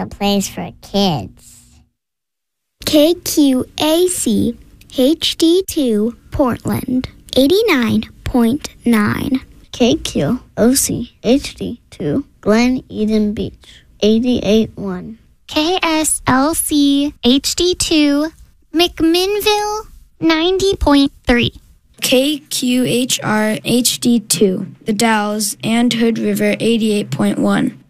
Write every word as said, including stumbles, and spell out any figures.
place for kids. K Q A C H D two Portland, eighty-nine point nine. K Q O C H D two Glen Eden Beach, eighty-eight point one. K S L C H D two McMinnville, ninety point three. K Q H R H D two The Dalles and Hood River, eighty-eight point one.